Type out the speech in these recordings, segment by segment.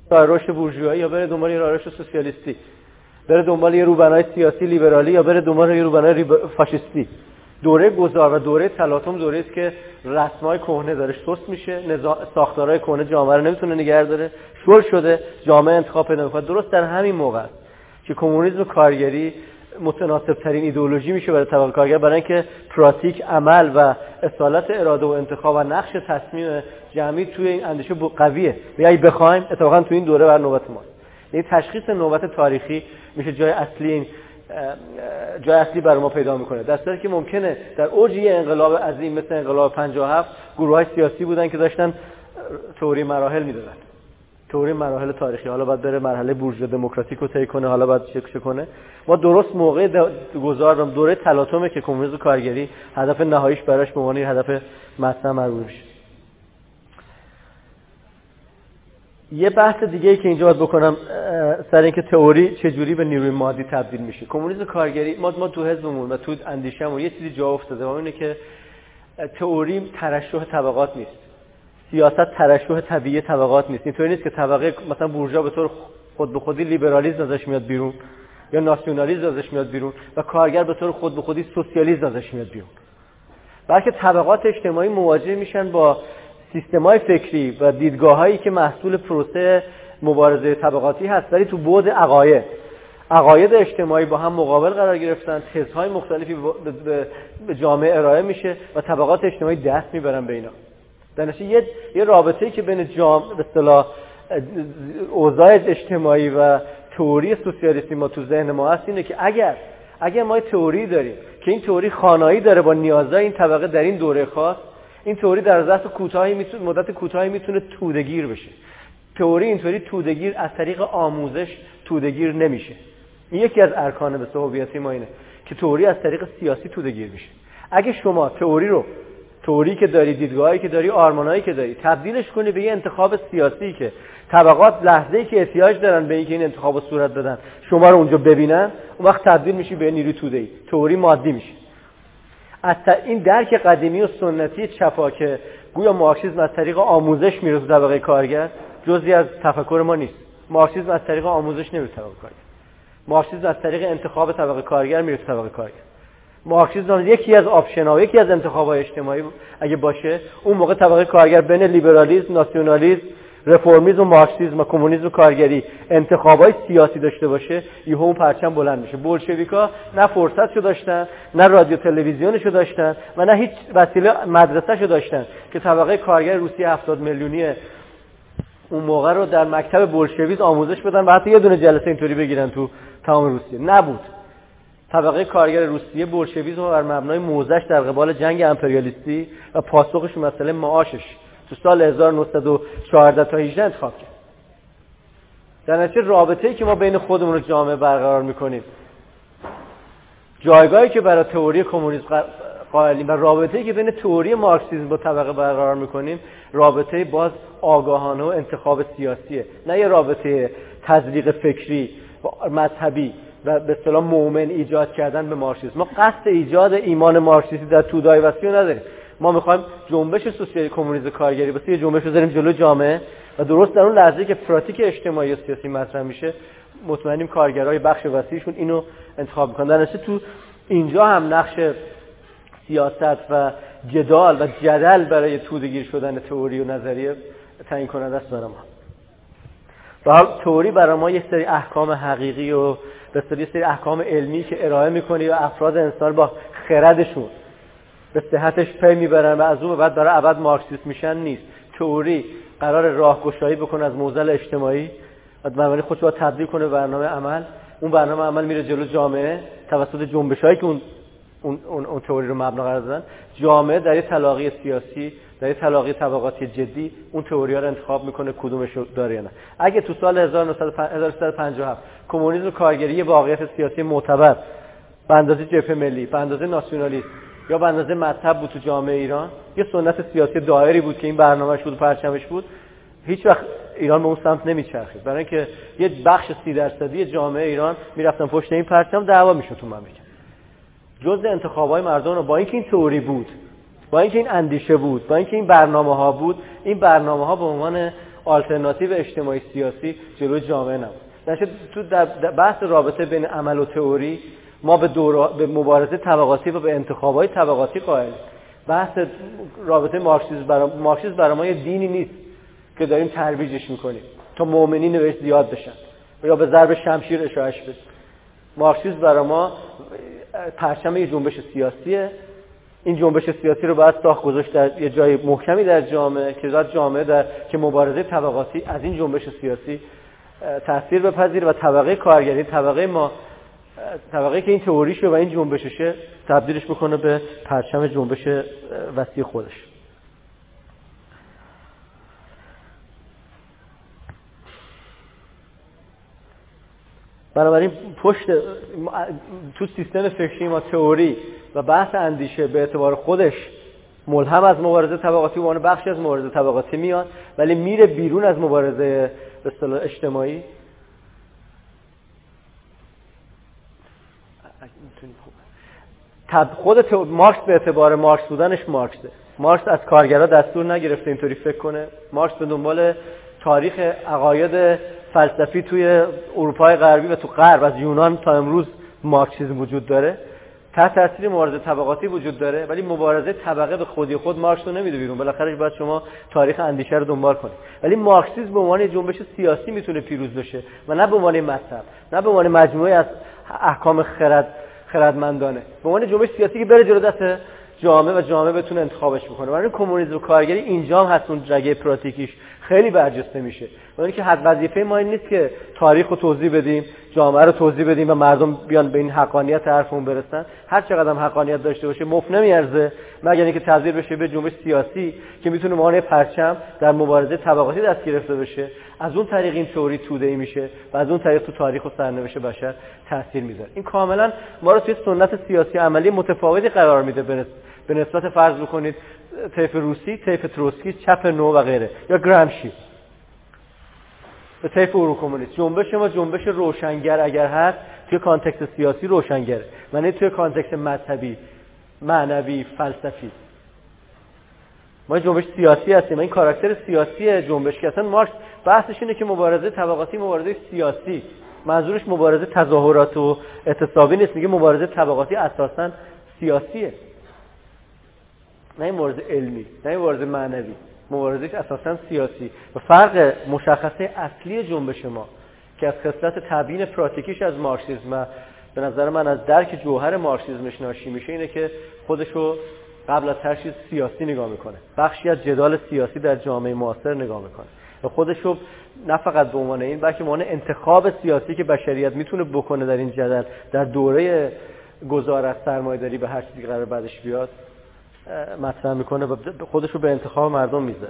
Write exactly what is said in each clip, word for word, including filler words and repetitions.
راه رشد بورژوایی یا بره دنبال راه رشد سوسیالیستی، بره دنبال یه روبنای سیاسی لیبرالی یا بره دنبال یه روبنای فاشیستی. دوره گذار و دوره تلاطم دوره است که رسمای کهنه داره سست میشه، ساختارهای کهنه جامعه رو نمیتونه نگه داره، شل شده، جامعه انتخاب پیدا میکنه. درست در همین موقع که کمونیسم و کارگری متناسب ترین ایدئولوژی میشه برای طبقه کارگر، برای اینکه پراتیک عمل و اصالت اراده و انتخاب و نقش تصمیم جمعی توی این اندیشه قویه. و اگه بخوایم اتفاقا تو این دوره بر نوبت ماست. یعنی تشخیص نوبت تاریخی میشه جای اصلی این جای اصلی برای ما پیدا میکنه. در صورتی که ممکنه در اوج یه انقلاب عظیم مثل انقلاب پنجاه و هفت گروه‌های سیاسی بودن که داشتن تئوری مراحل میدادن، تئوری مراحل تاریخی، حالا باید بره مرحله بورژوا دموکراتیک رو طی کنه، حالا باید چک کنه. ما درست موقع گذار دوره تلاطمه که کمونیسم و کارگری هدف نهاییش براش به عنوان هدف مطلع مربوط میشه. یه بحث دیگه ای که اینجا باید بکنم سر اینکه تئوری چجوری به نیروی مادی تبدیل میشه. کمونیسم کارگری ما ما تو حزبمون و تو اندیشه‌مون یه چیزی جا افتاده، اون اینه که تئوری ترشح طبقات نیست، سیاست ترشح طبیعی طبقات نیست. اینطوری نیست که طبقه مثلا بورژوا به طور خود به خودی لیبرالیسم ازش میاد بیرون یا ناسیونالیسم ازش میاد بیرون و کارگر به طور خود به خودی سوسیالیسم ازش میاد بیرون. بلکه طبقات اجتماعی مواجه میشن با سیستم‌های فکری و دیدگاه‌هایی که محصول پروسه مبارزه طبقاتی هست، ولی تو بعد عقاید عقاید اجتماعی با هم مقابل قرار گرفتن، تزهای مختلفی به جامعه ارائه میشه و طبقات اجتماعی دست میبرن به اینا. در نتیجه یه یه رابطه‌ای که بین جامعه به اصطلاح اوضاع اجتماعی و تئوری سوسیالیستی ما تو ذهن ما هست اینه که اگر اگر ما تئوری داریم که این تئوری خوانایی داره با نیازهای این طبقه در این دوره خاص، این تئوری در ظرف کوتاهی میتونه مدت کوتاهی میتونه توده‌گیر بشه. تئوری اینطوری توده‌گیر از طریق آموزش توده‌گیر نمیشه. این یکی از ارکان به هویتی ما اینه که تئوری از طریق سیاسی توده‌گیر بشه. اگه شما تئوری رو تئوری که داری، دیدگاهی که داری، آرمانایی که داری تبدیلش کنی به یه انتخاب سیاسی که طبقات لحظه‌ای که احتیاج دارن به اینکه این انتخابو صورت بدن شما رو اونجا ببینن، اون وقت تبدیل میشی به نیروی توده‌ای، تئوری مادی میشه. حتی این درک قدیمی و سنتی چپا که گویا مارکسیسم از طریق آموزش میره تو طبقه کارگر جزئی از تفکر ما نیست. مارکسیسم از طریق آموزش نمیره طبقه کارگر. مارکسیسم از طریق انتخاب طبقه کارگر میره تو طبقه کارگر. مارکسیسم یکی از آپشن‌ها، یکی از انتخاب‌های اجتماعی اگه باشه، اون موقع طبقه کارگر بین لیبرالیسم، ناسیونالیسم، رفرمیسم و مارکسیسم و کمونیسم و کارگری انتخابای سیاسی داشته باشه، یهو اون پرچم بلند میشه. بولشویکا نه فرصتشو داشتن، نه رادیو تلویزیونشو داشتن و نه هیچ وسیله مدرسه‌شو داشتن که طبقه کارگر روسیه هفتاد میلیونی اون موقع رو در مکتب بولشویسم آموزش بدن و حتی یه دونه جلسه اینطوری بگیرن تو تمام روسیه. نبود. طبقه کارگر روسیه بولشویسم رو بر مبنای موضعش در قبال جنگ امپریالیستی و پاسخش مسئله معاشش تو سال هزار و نهصد و چهارده تا هجده انتخاب کرد. در نتیجه رابطه‌ای که ما بین خودمون و جامعه برقرار می‌کنیم، جایگاهی که برای تئوری کمونیسم قائلیم و رابطه‌ای که بین تئوری مارکسیسم با طبقه برقرار می‌کنیم، رابطه باز آگاهانه و انتخاب سیاسیه، نه یه رابطه تزریق فکری و مذهبی و به اصطلاح مومن ایجاد کردن به مارکسیسم. ما قصد ایجاد ایمان مارکسیستی در توده‌ای وسیع نداریم. ما میخوایم جنبش سوسیال کمونیسم کارگری واسه یه جنبش بذاریم جلو جامعه و درست در اون لحظه‌ای که پراتیک اجتماعی و سیاسی مطرح میشه، مطمئنیم کارگرای بخش وسیعشون اینو انتخاب میکنن. در نتیجه تو اینجا هم نقش سیاست و جدال و جدل برای توده‌گیر شدن تئوری و نظریه تعیین کننده است برای ما. به حال تئوری برای ما یک سری احکام حقیقی و به اصطلاح سری احکام علمی که ارائه میکنی و افراد انسان با خردشون به صحتش پی میبرن و از اون بعد برای ابد مارکسیست میشن نیست. تئوری قرار راهگشایی بکنه از معضل اجتماعی و بنابراین خودش رو تبدیل کنه به برنامه عمل. اون برنامه عمل میره جلو جامعه توسط جنبشایی که اون اون اون, اون تئوری رو مبنا قرار دادن. جامعه در یک تلاقی سیاسی، در یک تلاقی طبقاتی جدی اون تئوری‌ها رو انتخاب میکنه کدومش رو داره یا نه. اگه تو سال هزار و نهصد و پنجاه و هفت کمونیسم و کارگری واقعیت سیاسی معتبر به اندازه جبهه ملی، به اندازه ناسیونالیسم یا به اندازه مذهب بود تو جامعه ایران، یه سنت سیاسی دایری بود که این برنامه‌اش بود و پرچمش بود، هیچ وقت ایران به اون سمت نمیچرخید. برای اینکه یه بخش سی درصدی جامعه ایران میرفتن پشت این پرچم دعوا میشد تو مملکت. جزء انتخابای مردم رو با اینکه این تئوری بود، با اینکه این اندیشه بود، با اینکه این برنامه‌ها بود، این برنامه‌ها به عنوان آلترناتیو اجتماعی سیاسی جلوی جامعه نبود. در تو در بحث رابطه بین عمل و تئوری ما به دور به مبارزه طبقاتی و به انتخابات طبقاتی قائلیم. بحث رابطه مارکسیسم برای مارکسیسم برای ما یه دینی نیست که داریم ترویجش میکنیم تا مؤمنین بهش زیاد بشن یا به ضرب شمشیر اشاعش بشه. مارکسیسم برای ما پرچم یه جنبش سیاسیه. این جنبش سیاسی رو باید ساخت گذاشت در یه جای محکمی در جامعه که ذات جامعه در که مبارزه طبقاتی از این جنبش سیاسی تأثیر بپذیره و طبقه کارگری، طبقه ما، طبقه که این تئوریشه و این جنبششه، تبدیلش بکنه به پرچم جنبش وسیع خودش. بنابراین پشت تو سیستم فکری ما تئوری و بحث اندیشه به اعتبار خودش ملهم از مبارزه طبقاتی و اون بخشی از مبارزه طبقاتی میاد، ولی میره بیرون از مبارزه به اصطلاح اجتماعی. خود مارکس به اعتبار مارکس بودنش مارکسه. مارکس از کارگرا دستور نگرفته اینطوری فکر کنه. مارکس به دنبال تاریخ عقاید فلسفی توی اروپای غربی و تو غرب از یونان تا امروز مارکسیسم وجود داره، تحت تاثیر مبارزه طبقاتی وجود داره، ولی مبارزه طبقه به خودی خود مارکس رو نمیده بیرون. بالاخره باید شما تاریخ اندیشه رو دنبال کنید. ولی مارکسیسم به عنوان جنبش سیاسی میتونه پیروز بشه و نه به عنوان مذهب، نه به عنوان مجموعه از احکام خرد خردمندانه، به عنوان جنبش سیاسی که بره جلو دست جامعه و جامعه بتونه انتخابش بکنه. برای کمونیسم و کارگری اینجا هم هست اون رگه پراتیکیش خیلی برجسته میشه. برای اینکه حد وظیفه ما این نیست که تاریخ رو توضیح بدیم، جامعه رو توضیح بدیم و مردم بیان به این حقانیت حرفمون برسن. هر چقدر هم حقانیت داشته باشه مفت نمیارزه مگر اینکه تبدیل بشه به جنبش سیاسی که میتونه مانع پرچم در مبارزه طبقاتی دست گرفته بشه. از اون طریق این تئوری توده‌ای میشه و از اون طریق تو تاریخ و سرنوشت بشر تاثیر میذاره. این کاملا ما رو توی سنت سیاسی عملی متفاوتی قرار میده به نسبت فرض بکنید طیف روسی، طیف تروتسکی، چپ نو و غیره، یا گرامشی به طیف اروکمونیست. جنبش ما جنبش روشنگر اگر هست توی کانتکست سیاسی روشنگره، یعنی توی کانتکست مذهبی، معنوی، فلسفی. ما جنبش سیاسی هستیم. این کاراکتر سیاسی جنبش که اصلا مارکس بحثش اینه که مبارزه طبقاتی مبارزه سیاسی، منظورش مبارزه تظاهرات و اعتصابی نیست. میگه مبارزه طبقاتی اساساً سیاسیه، نه مبارزه علمی، نه مبارزه معنوی، مبارزه اساساً سیاسی. و فرق مشخصه اصلی جنبش ما که از خصلت تبیین پراتیکیش از مارکسیسم و به نظر من از درک جوهر مارکسیسمش ناشی میشه اینه که خودشو قبل از هر چیز سیاسی نگاه میکنه، بخشی از جدال سیاسی در جامعه معاصر نگاه میکنه و خودشو نه فقط به عنوان این بلکه به عنوان انتخاب سیاسی که بشریت میتونه بکنه در این جدل در دوره گذار از سرمایه‌داری به هر چیزی که قرار بعدش بیاد مطرح میکنه و خودشو به انتخاب مردم میذاره.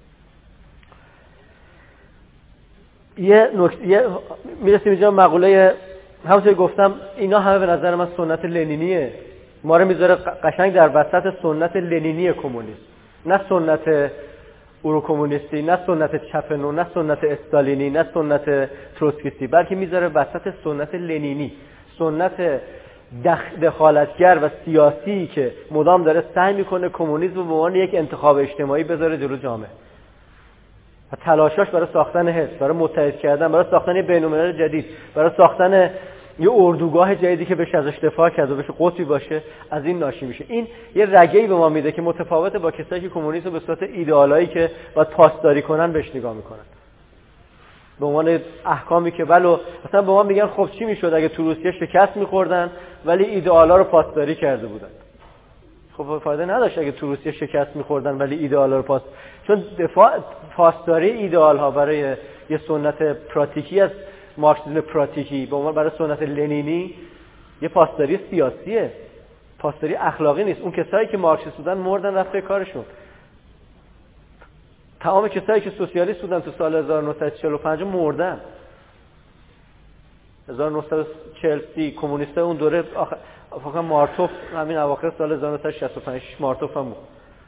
یه نکته یه میرسیم اینجا مقوله همونطور گفتم اینا همه به نظر من سنت لنینیه، ما رو میذاره قشنگ در وسط سنت لنینی کمونیسم، نه سنت اورو-کمونیستی، نه سنت چپ نو، نه سنت استالینی، نه سنت تروتسکیستی، بلکه میذاره وسط سنت لنینی، سنت دخالتگر و سیاسی که مدام داره سعی میکنه کمونیسم رو به عنوان یک انتخاب اجتماعی بذاره جلو جامعه و تلاشاش برای ساختن حزب، برای متحد کردن، برای ساختن یه بین‌الملل جدید، برای ساختن یه اردوگاه جدیدی که بشه ازش دفاع کرد و بشه قطبی باشه، از این ناشی میشه. این یه رگه‌ای به ما میده که متفاوته با کسایی که کمونیسم به صورت ایدئالایی که باید پاسداری کنن بهش نگاه میکنن، به عنوان احکامی که ولو مثلا به ما میگن خب چی میشد اگه تو روسیه شکست میخوردن ولی ایدئالا رو پاسداری کرده بودن. خب فایده نداشت اگه تو روسیه شکست میخوردن ولی ایدئالا رو پاس، چون دفاع پاسداری ایدئال ها برای یه سنت پراتیکی از مارکسیسم پراتیکی به عنوان برای سنت لنینی یه پاسداری سیاسیه، پاسداری اخلاقی نیست. اون کسایی که مارکسیست بودن مردن رفته کارشون. تمام کسایی که سوسیالیست بودن تو سال هزار و نهصد و چهل و پنج مردن. هزار و نهصد و چهل کمونیستای اون دوره آخر فقط مارتوف همین اواخر سال هزار و نهصد و شصت و پنج مارتوف هم بود.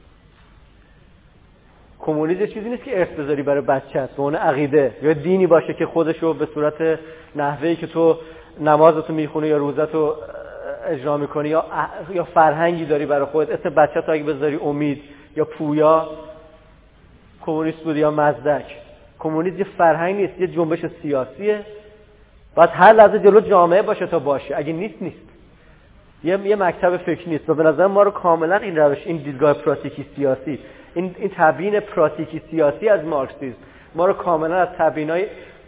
کمونیسم چیزی نیست که ارث بذاری برای بچه‌ت به اون عقیده یا دینی باشه که خودشو به صورت نحوهی که تو نمازتو میخونی یا روزتو اجرا میکنی یا یا فرهنگی داری برای خودت، اسم بچه‌ت اگه بذاری امید یا پویا کمونیست بود یا مزدک. کمونیسم یه فرهنگ نیست، یه جنبش سیاسیه. باید هر لحظه جلو جامعه باشه تا باشه، اگه نیست نیست. یه یه مکتب فکری نیست. و به نظر ما رو کاملا این روش، این دیدگاه پراتیکی سیاسی، این این تبیین پراتیکی سیاسی از مارکسیسم ما رو کاملا از تبیینای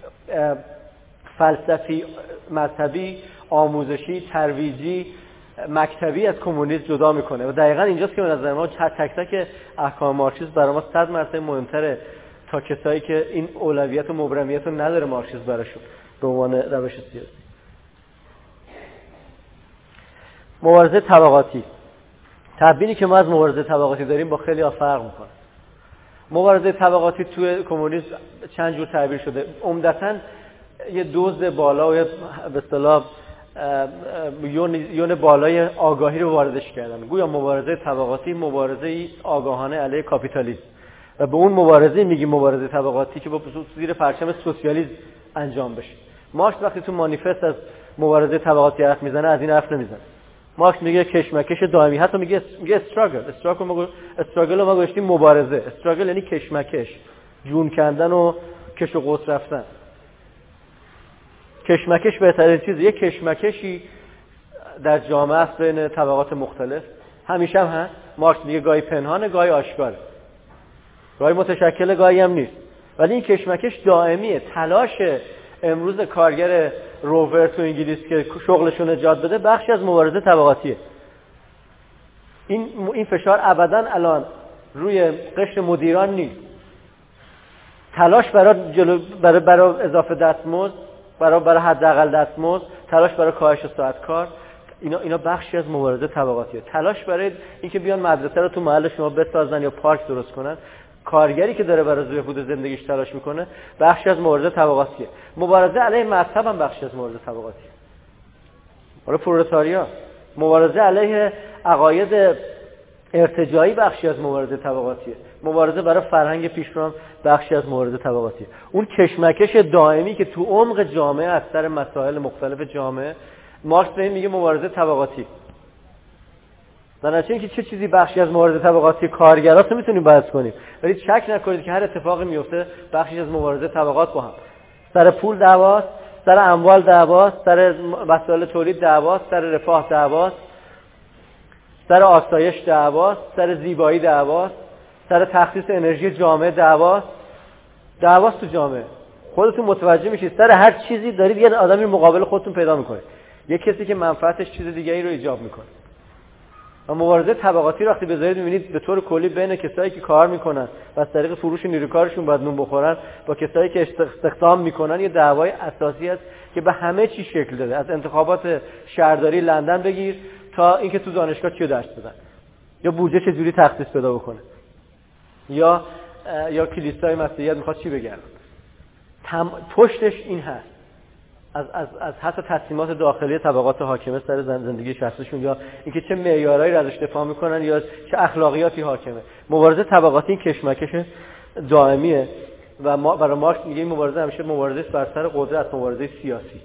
فلسفی، مذهبی، آموزشی، ترویجی، مکتبی از کمونیسم جدا میکنه. و دقیقاً اینجاست که به نظر ما تک تک احکام مارکسیسم برای ما صد مرتبه مهمتره تا کسایی که این اولویت و مبرمیت رو نداره مارکسیسم براشون به عنوان روش سیاسی. مبارزه طبقاتی، تبیینی که ما از مبارزه طبقاتی داریم با خیلی ها فرق میکنه. مبارزه طبقاتی توی کمونیسم چند جور تعبیر شده. عمدتاً یه دوز بالا و یه به اصطلاح یون یون بالای آگاهی رو واردش کردن. گویا مبارزه طبقاتی مبارزه آگاهانه علیه کاپیتالیسم و به اون مبارزه میگیم مبارزه طبقاتی که با زیر پرچم سوسیالیسم انجام بشه. مارکس وقتی تو مانیفست از مبارزه طبقاتی حرف میزنه از این حرف نمیزنه. مارکس میگه کشمکش دائمی، حتی میگه میگه استراگل استراگل ما استراگل ما گفتیم مبارزه. استراگل یعنی کشمکش، جون کندن و کش و قوس رفتن. کشمکش بهترین چیزه. یک کشمکشی در جامعه است بین طبقات مختلف، همیشه هم هست. مارکس میگه گاهی پنهانه گاهی آشکاره، گاهی متشکل گاهی هم نیست، ولی این کشمکش دائمیه. تلاش امروز کارگر روور تو انگلیس که شغلشون نجات بده بخشی از مبارزه طبقاتیه. این این فشار ابداً الان روی قشر مدیران نیست. تلاش برای جلو برای برای اضافه دستمزد، برای برای حداقل دستمزد، تلاش برای کاهش ساعت کار، اینا اینا بخشی از مبارزه طبقاتیه. تلاش برای اینکه بیان مدرسه رو تو محل شما بسازن یا پارک درست کنن، کارگری که داره برای بهبود زندگیش تلاش میکنه، بخشی از مبارزه طبقاتیه. مبارزه علیه مذهب هم بخشی از مبارزه طبقاتیه. برای پرولتاریا، مبارزه علیه عقاید ارتجاعی بخشی از مبارزه طبقاتیه. مبارزه برای فرهنگ پیشرو بخشی از مبارزه طبقاتیه. اون کشمکش دائمی که تو عمق جامعه از سر مسائل مختلف جامعه، مارکس میگه مبارزه طبقاتی. درنچه اینکه چه چیزی بخشی از مبارزه طبقاتی کارگراست میتونیم بحث کنیم، ولی شک نکنید که هر اتفاقی میفته بخشی از مبارزه طبقات با هم. سر پول دعواست، سر اموال دعواست، سر مسائل تولید دعواست، سر رفاه دعواست، سر آسایش دعواست، سر زیبایی دعواست، سر تخصیص انرژی جامعه دعواست. دعواست تو جامعه. خودتون متوجه میشید سر هر چیزی دارید یه آدمی مقابل خودتون پیدا میکنید، یه کسی که منفعتش چیز دیگه‌ای رو ایجاب میکنه. و مبارزه طبقاتی رو وقتی بذارید می‌بینید به طور کلی بین کسایی که کار میکنن و از طریق فروش نیروی کارشون باید نون بخورن با کسایی که استخدام میکنن یه دعوای اساسی است که به همه چی شکل داده. از انتخابات شهرداری لندن بگیر تا اینکه تو دانشگاه چی درس بدن، یا بودجه چجوری تخصیص پیدا بکنه، یا یا کلیسای مسیحیت میخواد چی بگن. تم... پشتش این هست، از از از حتی تصمیمات داخلی طبقات حاکمه سر زندگی شخصیشون، یا اینکه چه معیارایی رو ازش دفاع میکنن یا چه اخلاقیاتی حاکمه. مبارزه طبقاتی این کشمکش دائمیه و ما برای مارکس میگه این مبارزه همیشه مبارزه بر سر قدرت، مبارزه سیاسی.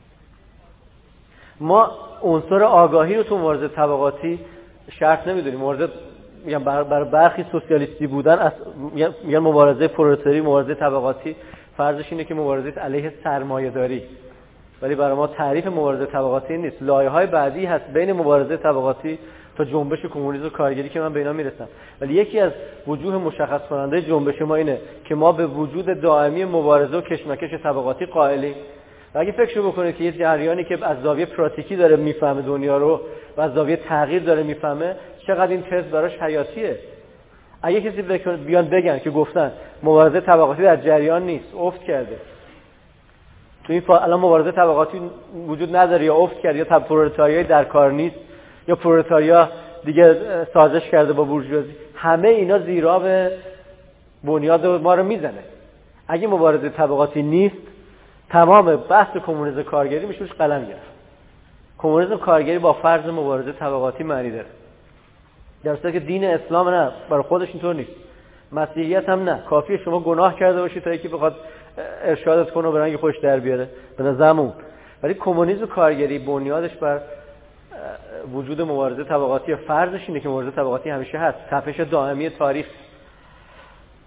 ما عنصر آگاهی رو تو مبارزه طبقاتی شرط نمیدونیم. مبارزه میگم برای برخی سوسیالیستی بودن، میگن مبارزه پرولتاری، مبارزه طبقاتی فرضش اینه که مبارزه علیه سرمایه‌داری، ولی برای ما تعریف مبارزه طبقاتی نیست. لایه‌های بعدی هست بین مبارزه طبقاتی تا جنبش کمونیسم و کارگری که من به اینا میرسم، ولی یکی از وجوه مشخص کننده جنبش ما اینه که ما به وجود دائمی مبارزه و کشمکش طبقاتی قائلیم. و اگه فکر بکنید که یه جریانی که از زاویه پراتیکی داره میفهمه دنیا رو و از زاویه تغییر داره میفهمه، چقدر این تز براش حیاتیه. اگه کسی بیان بگن که گفتن مبارزه طبقاتی در جریان نیست، افت کرده، تو این فا... الان مبارزه طبقاتی وجود نداره یا افت کرده، یا پرولتاریا در کار نیست، یا پرولتاریا دیگه سازش کرده با بورژوازی، همه اینا زیرا به بنیاد ما رو میزنه. اگه مبارزه طبقاتی نیست، تمام بحث کمونیسم کارگری میشه روش قلم گرفت. کمونیسم کارگری با فرض مبارزه طبقاتی معنی داره، در صورتی که دین اسلام نه، برای خودش اینطور نیست. مسیحیت هم نه، کافیه شما گناه کرده باشی تا یکی بخواد ارشادت کنه و به رنگ خوش در بیاره به نظرمون. ولی کمونیسم کارگری بنیادش بر وجود مبارزه طبقاتی، فرضش اینه که مبارزه طبقاتی همیشه هست، تپش دائمی تاریخ.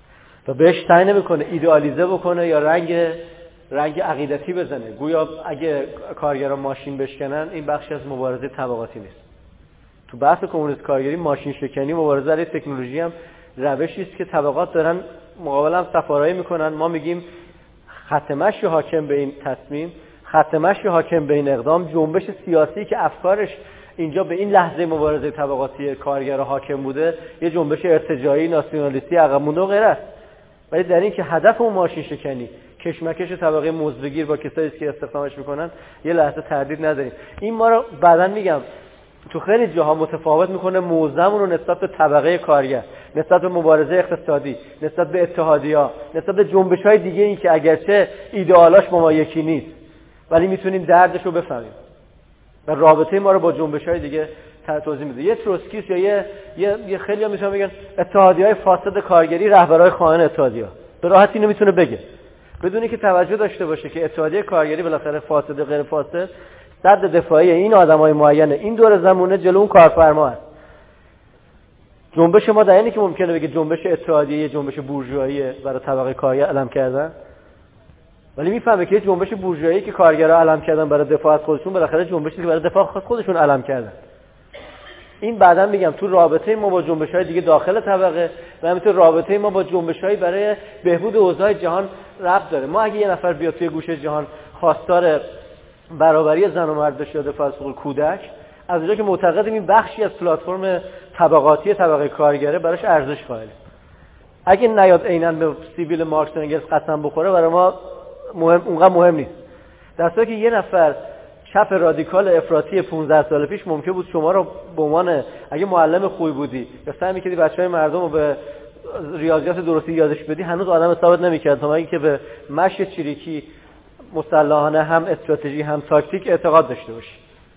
و بهش سعی نمیکنه ایدئالیزه بکنه یا رنگ رنگ عقیدتی بزنه. گویا اگه کارگران ماشین بشکنن این بخشی از مبارزه طبقاتی نیست. تو بحث کمونیست کارگری ماشین شکنی، مبارزه علیه تکنولوژی هم روشی است که طبقات دارن مقابل هم سفارایی میکنن. ما میگیم خط مشی حاکم به این تصمیم، خط مشی حاکم به این اقدام، جنبش سیاسی که افکارش اینجا به این لحظه مبارزه طبقاتی کارگرها حاکم بوده، یه جنبش ارتجاعی، ناسیونالیستی، عقب مونده و غیره است. ولی در این که هدف اون ماشین شکنی، کشمکش طبقه مزدگیر با کسایی که استخدامش میکنن، یه لحظه تردید نداریم. این ما رو بعداً میگم تو خیلی جاها متفاوت میکنه موضعمون رو نسبت به طبقه کارگر، نسبت به مبارزه اقتصادی، نسبت به اتحادیه‌ها، نسبت به جنبش‌های دیگه این که اگرچه ایدئالاش با ما یکی نیست ولی میتونیم دردش رو بفهمیم و رابطه ما رو با جنبش‌های دیگه توضیح میده. یه تروتسکیست یا یه یه, یه خیلی‌ها میتونن بگن اتحادیه‌های فاسد کارگری رهبرای خائن اتحادیه‌ها، به راحتی اینو میتونه بگه بدون اینکه توجه داشته باشه که اتحادیه کارگری بالاخره فاسد و غیر فاسد صد دفاعی این آدمای معینه این دور زمونه جلو اون کارفرما است. جنبش ما در اینه که ممکنه بگه جنبش اتحادیه جنبش بورژواییه برای طبقه کارگر علم کردن، ولی میفهمه که جنبش بورژوایی که کارگرها علم کردن برای دفاع از خودشون بالاخره جنبشی که برای دفاع از خودشون علم کردن. این بعداً میگم تو رابطه ما با جنبش‌های دیگه داخل طبقه و همینطور رابطه ما با جنبش‌های برای بهبود اوضاع جهان ربط داره. ما اگه یه نفر بیاد توی گوشه جهان خواستار برابری زن و مرد بشه یا دفاع از حقوق کودک، از اونجا که معتقدیم این بخشی از پلتفرم طبقاتی طبقه کارگره براش ارزش قائله. اگه نیاد عیناً به سیبیل مارکس و انگلس قسم بخوره برای ما مهم اونقدر مهم نیست. در صورتی که یه نفر چپ رادیکال افراطی پانزده سال پیش ممکن بود شما رو به عنوان اگه معلم خوبی بودی یا سعی می‌کردی بچه‌های مردم رو به ریاضیات درستی یادش بدی هنوز آدم ثابت نمی‌کرد تا اینکه به مشی چریکی مسلحانه هم استراتژی هم تاکتیک اعتقاد داشته باشی،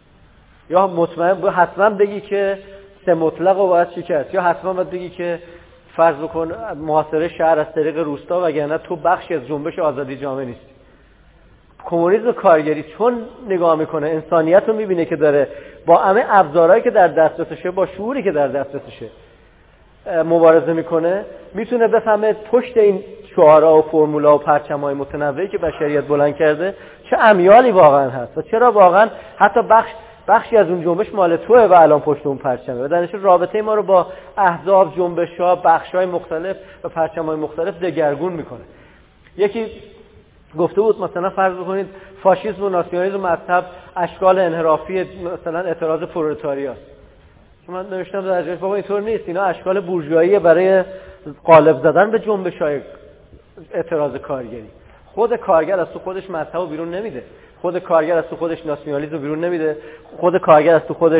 یا مطمئن بود حتما بگی که سه مطلق رو باید شکست، یا حتما باید بگی که فرض بکن محاصره شهر از طریق روستا وگرنه تو بخشی از جنبش آزادی جامعه نیستی. کمونیسم کارگری چون نگاه میکنه انسانیت رو میبینه که داره با همه ابزارهایی که در دسترسشه، با شعوری که در دسترسشه مبارزه میکنه، میتونه بفهمه پشت این شعارها و فرمولا و پرچم‌های متنوعی که بشریت بلند کرده چه امیالی واقعا هست و چرا واقعا حتی بخش بخشی از اون جنبش مال توئه و الان پشت اون پرچمه. و در نتیجه رابطه ما رو با احزاب، جنبش‌ها، بخش‌های مختلف و پرچم‌های مختلف دگرگون میکنه. یکی گفته بود مثلا فرض بکنید فاشیسم و ناسیونالیسم و مذهب اشکال انحرافی مثلا اعتراض پرولتاریاست. من نوشتم در جای بابا اینطور نیست، اینا اشکال بورژوایی برای قالب زدن به جنبش‌های اعتراض کارگری. خود کارگر از تو خودش مذهب رو بیرون نمیده، خود کارگر از تو خودش ناسیونالیسم رو بیرون نمیده، خود کارگر از تو خودش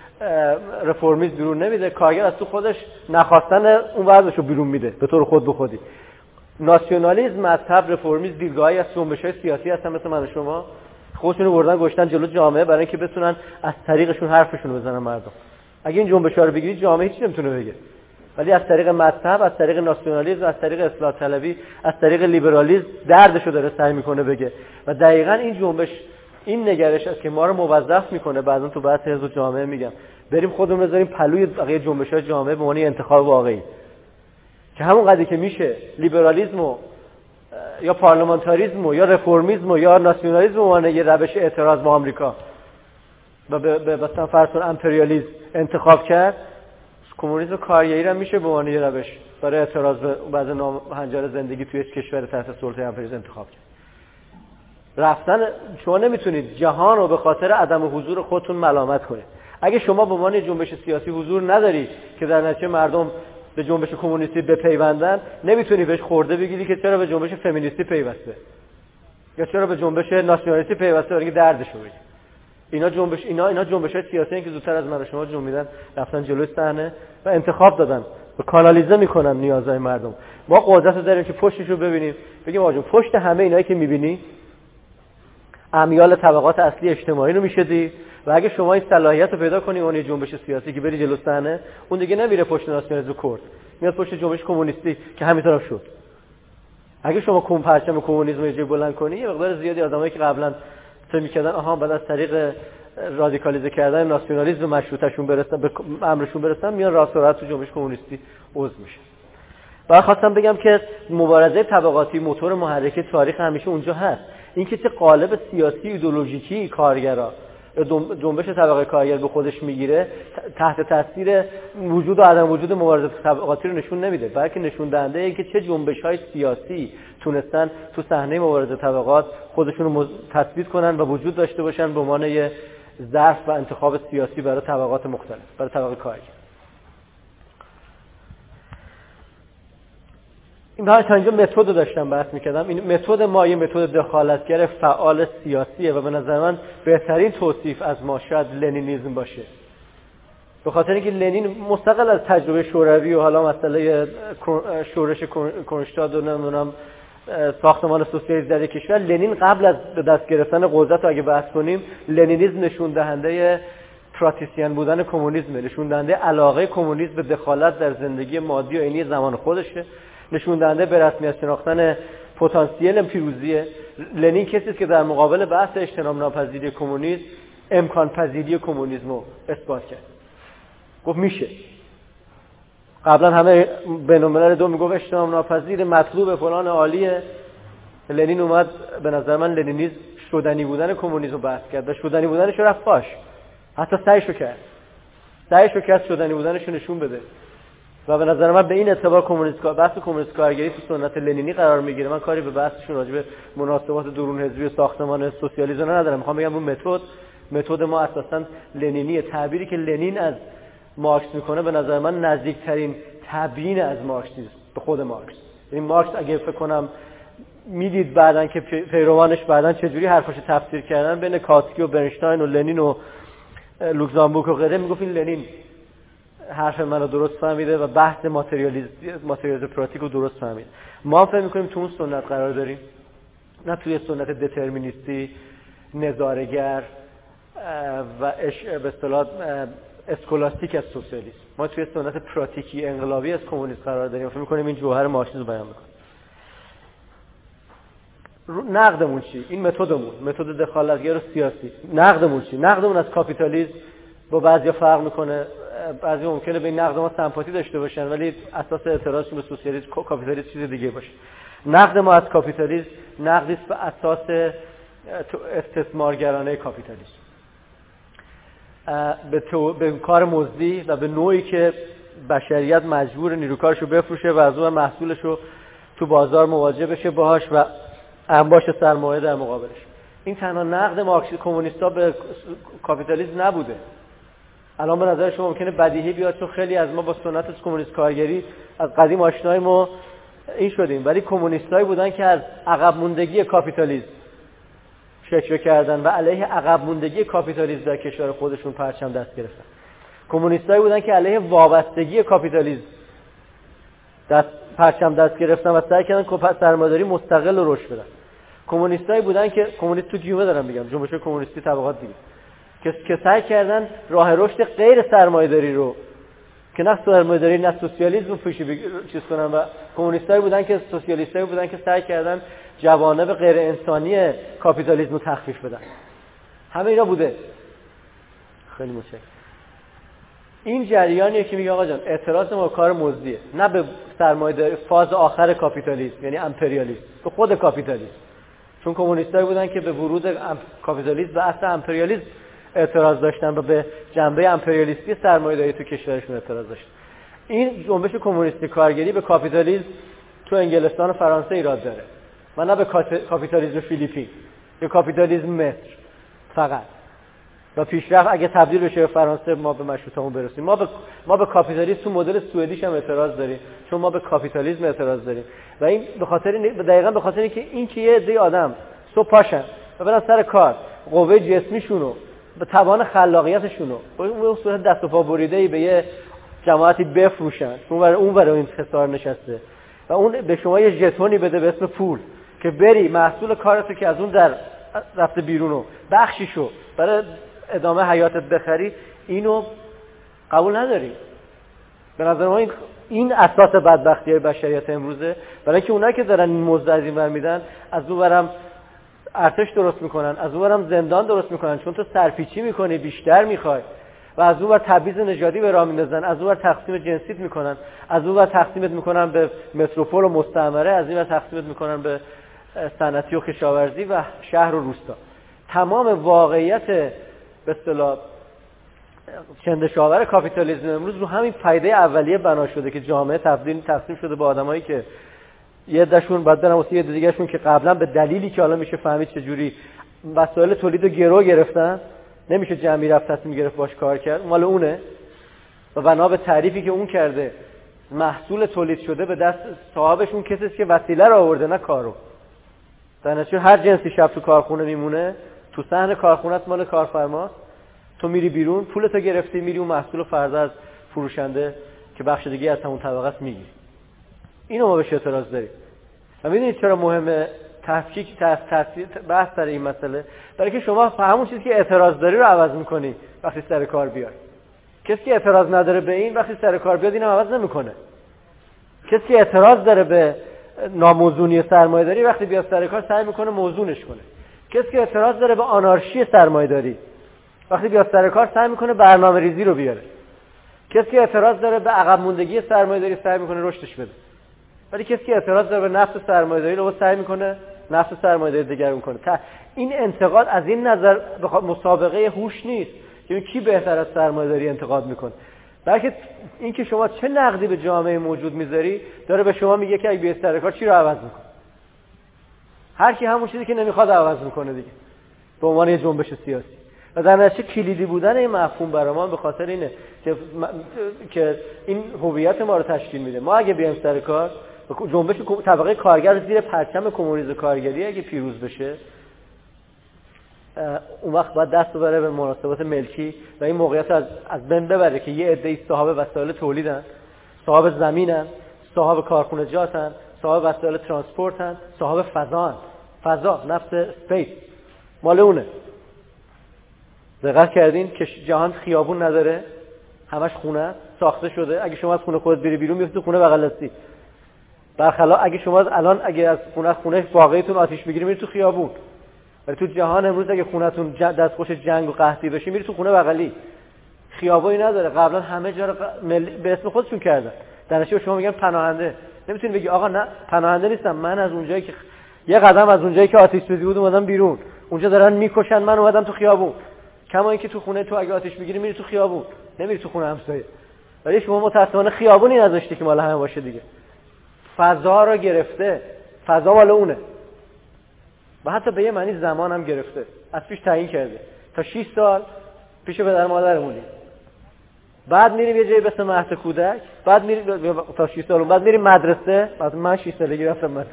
رفرمیسم بیرون نمیده، کارگر از تو خودش نخواستن اون وضعش رو بیرون میده به طور خود به خودی. ناسیونالیسم، مذهب، رفرمیسم دیدگاهی از جنبش‌های سیاسی هستن مثل من و شما، خودشون رو بردن گشتن جلو جامعه برای اینکه بتونن از طریقشون حرفشون رو بزنن مردم. اگه این جنبش‌ها رو بگیرید جامعه هیچ نمیتونه بگه، ولی از طریق مذهب، از طریق ناسیونالیسم، از طریق اصلاح طلبی، از طریق لیبرالیسم دردشو داره سعی میکنه بگه. و دقیقاً این جنبش، این نگرش است که ما رو موظف میکنه بعضن تو بحث حزب جامعه میگم بریم خودمون رو بذاریم پلوی بقیه جنبش‌های جامعه به معنی انتخاب واقعی، که همون قضیه که میشه لیبرالیسم و یا پارلمانتاریسم و یا رفرمیسم و یا ناسیونالیسم و یه روش اعتراض با آمریکا و به مثلا فرض کن امپریالیسم انتخاب کرد، کمونیسم کارگری هم میشه به عنوان یه روش برای اعتراض به بعض ناهنجار زندگی توی کشور تحت سلطه امپریالیسم انتخاب کرد. رفتن شما نمیتونید جهان رو به خاطر عدم حضور خودتون ملامت کنید. اگه شما به عنوان جنبش سیاسی حضور نداری که در نتیجه مردم به جنبش کمونیستی بپیوندن، نمیتونی بهش خورده بگیری که چرا به جنبش فمینیستی پیوسته یا چرا به جنبش ناسیونالیستی پیوسته، برای اینکه دردشو بگی. اینا جنبش اینا اینا جنبش‌های سیاسی که زودتر از من و شما جنبیدن، رفتن جلوی صحنه و انتخاب دادن و کانالیزه میکنن نیازهای مردم. ما قدرت رو داریم که پشتش رو ببینیم، بگیم آقا پشت همه اینایی که میبینی امیال طبقات اصلی اجتماعی رو میشدی و اگه شما این صلاحیت رو پیدا کنی اون جنبش سیاسی که بری جلو صحنه، اون دیگه نمیره پشت ناسیونالیسم کرد، میاد پشت جنبش کمونیستی که همین طرف شد. اگه شما کم پرچم کمونیسم رو جلو بلند کنی، یه مقدار زیادی آدمایی که قبلا فکر می‌کردن آها بعد از طریق رادیکالیزه کردن ناسیونالیسم مشروطه‌شون برسن به امرشون برسن، میان راست و راست تو جنبش کمونیستی عضو میشن. بعد خواستم بگم که مبارزه طبقاتی موتور محرک تاریخ همیشه اونجا هست. این که چه قالب سیاسی ایدئولوژیکی کارگرا جنبش طبقه کارگر به خودش میگیره تحت تاثیر وجود و عدم وجود مبارزه طبقاتی رو نشون نمیده، بلکه نشون دهنده اینه که چه جنبش‌های سیاسی تونستن تو صحنه مبارزه طبقات خودشون رو تثبیت کنن و وجود داشته باشن به عنوان یه ظرف و انتخاب سیاسی برای طبقات مختلف، برای طبقه کارگر. این بحث تا اینجا متد داشتم بحث می‌کردم. این متد ما یه متد دخالتگر فعال سیاسیه و به نظر من بهترین توصیف از ما شاید لنینیسم باشه. به خاطر اینکه لنین مستقل از تجربه شوروی و حالا مسئله شورش کرونشتاد و نمیدونم ساختمان سوسیالیسم در کشور، لنین قبل از به دست گرفتن قدرت اگه بحث کنیم لنینیسم نشون دهنده پراتیسیان بودن کمونیسم، نشون دهنده علاقه کمونیسم به دخالت در زندگی مادی و عینی زمان خودشه، نشون دهنده به رسمیت شناختن پتانسیل پیروزیه. لنین کسی است که در مقابل بحث اجتناب ناپذیری کمونیسم امکان پذیری کمونیسم رو اثبات کرد. گفت میشه. قبلا همه بین‌الملل دو میگفت اجتناب ناپذیر مطلوب فلان عالیه. لنین اومد به نظر من لنینیسم شدنی بودن کمونیسم رو بحث کرد و شدنی بودنش رو رفت پاش. حتی سعیشو کرد. سعیشو کرد شدنی بودنش رو نشون بده. و به نظر من به این اعتبار کمونیست بحث کمونیست کارگری تو سنت لنینی قرار میگیره. من کاری به بحثشون راجع به مناسبات درون حزبی و ساختمان سوسیالیسم ندارم. میخوام بگم اون متد متد ما اساساً لنینیه. تعبیری که لنین از مارکس میکنه به نظر من نزدیکترین تبیین از مارکسیسم به خود مارکس. یعنی مارکس اگه فکر کنم میدید بعدن که پیروانش بعدن چجوری حرفاشو تفسیر کردن بین کاتسکی و برنشتاین و لنین و لوکزامبورگ و غیره، میگفت این لنین حرف منو درست فهمیده و بحث ماتریالیسم ماتریالیسم پراتیک رو درست فهمید. ما هم فکر می‌کنیم تو اون سنت قرار داریم، نه توی سنت دترمینیستی نظاره‌گر و به اصطلاح اسکولاستیک از سوسیالیسم. ما توی سنت پراتیکی انقلابی از کمونیسم قرار داریم. فکر می‌کنیم این جوهر مارکسیسم رو بیان می‌کنه. نقدمون چی؟ این متدمون، متد دخالتگر سیاسی. نقدمون چی؟ نقدمون از کاپیتالیسم با بعضیا فرق می‌کنه. بعضی ممکنه به این نقد ما سمپاتی داشته باشن ولی اساس اعتراضشون به سوسیالیسم کاپیتالیسم چیز دیگه باشه. نقد ما از کاپیتالیسم نقدی است به اساس استثمارگرانه کاپیتالیسم، به, تو، به کار مزدی و به نوعی که بشریت مجبور نیروکارش رو بفروشه و از اون محصولش رو تو بازار مواجه بشه باهاش و انباش سرمایه در مقابلش. این تنها نقد مارکسیست کمونیستا به کاپیتالیسم نبوده. الان به نظر شما ممکنه بدیهی بیاد چون خیلی از ما با سنت کمونیست کارگری از قدیم آشنای ما این شدیم، ولی کمونیستایی بودن که از عقب موندگی کاپیتالیسم شکوه کردن و علیه عقب موندگی کاپیتالیسم در کشور خودشون پرچم دست گرفتن. کمونیستایی بودن که علیه وابستگی کاپیتالیسم دست پرچم دست گرفتن و سعی کردن که سرمایه‌داری مستقل و رشد بدن. کمونیستایی بودن که کمونیست تو جیومه دارم میگم، جنبش کمونیستی طبقات دیگه، که که سعی کردن راه رشد غیر سرمایه‌داری رو که نه سرمایه‌داری نه سوسیالیسم پیشی بگ... چیز کنن و کمونیستایی بودن که سوسیالیستایی بودن که سعی کردن جوانب غیر انسانی کاپیتالیسم رو تخفیف بدن. همه اینا بوده. خیلی متشکرم. این جریانیه که میگه آقا جان اعتراض ما کار مزدیه، نه به سرمایه‌داری فاز آخر کاپیتالیسم یعنی امپریالیسم، به خود کاپیتالیسم. چون کمونیستایی بودن که به ورود ام... کاپیتالیسم و اصل امپریالیسم اعتراض داشتن و به جنبه امپریالیستی سرمایه‌داری تو کشورشون اعتراض داشتن. این جنبش کمونیستی کارگری به کاپیتالیسم تو انگلستان و فرانسه ایراد داره و نه به کاپیتالیسم فیلیپین یا کاپیتالیسم مصر فقط. و پیشرفت اگه تبدیل بشه به فرانسه ما به مشروطه‌مون برسیم. ما به ما به کاپیتالیسم تو مدل سوئدیش هم اعتراض داریم چون ما به کاپیتالیسم اعتراض داریم و این به خاطر دقیقاً به خاطر اینکه این که یه عده آدم صبح پاشن و برن سر کار قوه جسمیشونو به توان خلاقیتشونو اون صورت دست و پا بریده‌ای به یه جماعتی بفروشن، اون برای اون برای این خسار نشسته و اون به شما یه ژتونی بده به اسم پول که بری محصول کارتو که از اون در رفته بیرونو بخشیشو برای ادامه حیاتت بخری، اینو قبول نداریم. به نظر ما این این اساس بدبختی بشریت امروزه، برای اینکه اونایی که دارن این مزد از این ور میدن از اونورم ارتش درست میکنن، از اونورم زندان درست میکنن چون تو سرپیچی میکنی بیشتر میخوای و از اون ور تبعیض نژادی به راه میندازن، از اون ور تقسیم جنسیت میکنن، از اون ور تقسیمت میکنن به متروپول و مستعمره، از این ور تقسیمت میکنن به صنعتی و کشاورزی و شهر و روستا. تمام واقعیت به اصطلاح چندشاور کاپیتالیسم امروز رو همین پدیده اولیه بنا شده که جامعه تبدیل تقسیم شده به آدمایی که یه عدهشون بعد برن واسه یه عده دیگه‌شون که قبلا به دلیلی که حالا میشه فهمید چه جوری وسایل تولید رو گرو گرفتن، نمیشه جمعی رفت تصمیم گرفت باش کار کرد، مال اونه و بنا به تعریفی که اون کرده محصول تولید شده به دست صاحبش اون کسی که وسیله رو آورده نه کارو. در نتیجه هر جنسی شب تو کارخونه میمونه، تو صحن کارخونه‌ات مال کارفرما، تو میری بیرون پولتو گرفتی میری اون محصول رو فردا از فروشنده که بخش دیگه از همون طبقه است میگیری. اینو ما بهش اعتراض داریم. و میدونید چرا مهمه تفکیک تاثیر بحث سر این مسئله؟ برای که شما همون چیزی که اعتراض داری رو عوض می‌کنی وقتی سر کار بیاد. کسی که اعتراض نداره به این وقتی سر کار بیاد اینو عوض نمی‌کنه. کسی که اعتراض داره به ناموزونی سرمایه‌داری وقتی بیاد سر کار سعی می‌کنه موزونش کنه. کسی که اعتراض داره به آنارشی سرمایه‌داری وقتی بیاد سر کار سعی می‌کنه برنامه‌ریزی رو بیاره. کسی که اعتراض داره به عقب موندگی سرمایه‌داری سعی می‌کنه رشدش بده. ولی کسی که اعتراض داره به نفس سرمایه‌داری رو سعی می‌کنه نفس سرمایه‌داری دگرگون کنه. این انتقاد از این نظر مسابقه هوش نیست که کی بهتر از سرمایه‌داری انتقاد می‌کنه، بلکه این که شما چه نقدی به جامعه موجود می‌ذاری داره به شما میگه که اگه بیای سر کار چی رو عوض می‌کنی. هر کی همون چیزی که نمی‌خواد عوض می‌کنه دیگه به عنوان یه جنبش سیاسی. و در نتیجه کلیدی بودن این مفهوم برای ما به خاطر اینه که که این هویت ما رو تشکیل میده. ما اگه بیایم سر کار جنبش طبقه کارگر زیر پرچم کمونیسم کارگری اگه پیروز بشه، اون وقت باید دست ببره به مناسبات ملکی و این موقعیت از از بین ببره که یه عده صاحب وسایل تولیدن، صاحب زمینن، صاحب کارخونجاتن، صاحب وسایل ترانسپورتن، صاحب فضان. فضا نفس اسپیس مال اونه. دقت کردین که جهان خیابون نداره، همش خونه ساخته شده. اگه شما از خونه خودت بری بیرون میفتی خونه بغل دستی. برخلاف اگه شما الان اگه از خونه خونه واقعیتون آتیش بگیری میری تو خیابون. ولی تو جهان امروز اگه خونه‌تون دستخوش جنگ و قحطی بشه میری تو خونه بغلی. خیابونی نداره. قبلا همه جا رو مل... به اسم خودشون کردن. در نتیجه شما میگن پناهنده. نمیتونی بگی آقا نه پناهنده نیستم، من از اونجایی که یه قدم از اونجایی که آتیش سوزی بود اومدم بیرون، اونجا دارن میکشن من اومدم تو خیابون. کما اینکه تو خونه تو اگه آتیش بگیری میری تو خیابون، نمیری تو خونه همسایه. ولی شما متأسفانه خیابونی نذاشتی که مال همه باشه دیگه. فضا رو گرفته، فضا مال اونه و حتی به یه معنی زمان هم گرفته. از پیش تعیین کرده تا شش سال پیش پدر مادرمونی، بعد میریم یه جایی به اسم مهد کودک، بعد میریم تا شش سال بعد میریم مدرسه، بعد من شش سالگی رفتم مدرسه،